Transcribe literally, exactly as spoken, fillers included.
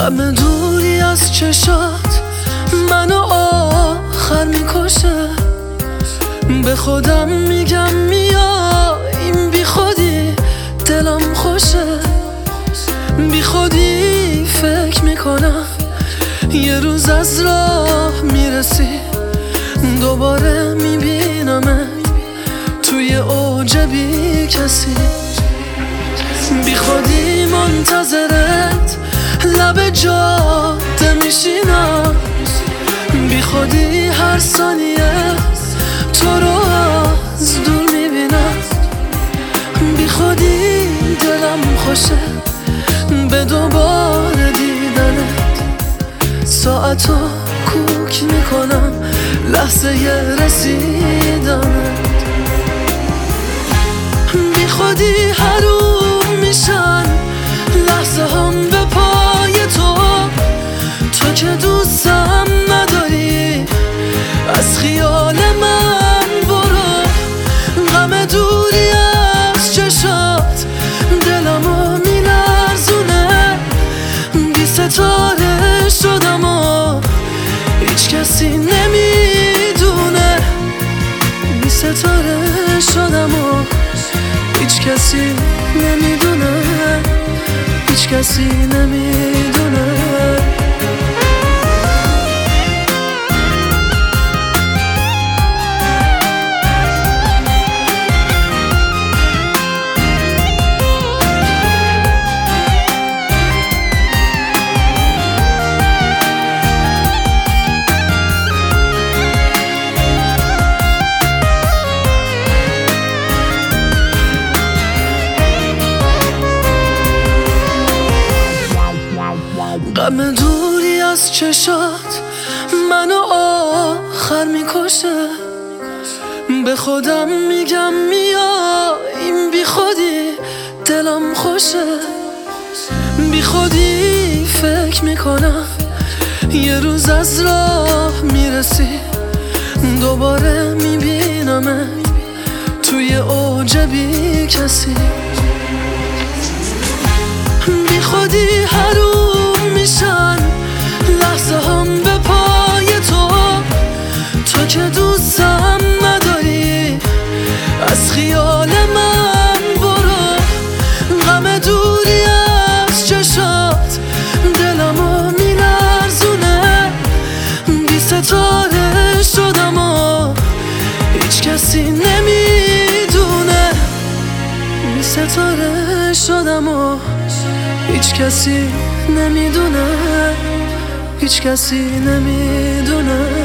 غم دوری از چشات منو آخر میکشه. به خودم میگم میا این بی خودی دلم خوشه. بی خودی فکر میکنم یه روز از راه میرسی دوباره میبینمت توی اوج بی کسی. بی خودی منتظرت لب جاده میشینم. بی خودی هر ثانیه تو رو از دور میبینم. بی خودی دلم خوشه به دوباره دیدنت. ساعتو کوک میکنم لحظه رسیدنت. بی خودی حروم میشن لحظه هم به پای تو. تو که دوستم نداری از خیال من برو. غم دوری از چشات دلمو میلرزونه. بی ستاره شدم و هیچ کسی نمیدونه. بی ستاره شدم و هیچ کسی نمیدونه. هیچ کسی نمیدونه. غم دوری از چشات منو آخر میکشه. به خودم میگم میا این بی خودی دلم خوشه. بی خودی فکر میکنم یه روز از راه میرسی دوباره میبینمت توی اوج بی کسی. بی خودی حروم میشن لحظه هم به پای تو. تو که دوستم نداری از خیال من برو. غم دوری از چشات دلمو میلرزونه. بی ستاره شدم و هیچ کسی نمیدونه. بی ستاره شدم و هیچ کسی نمیدونه. هیچ کسی نمیدونه.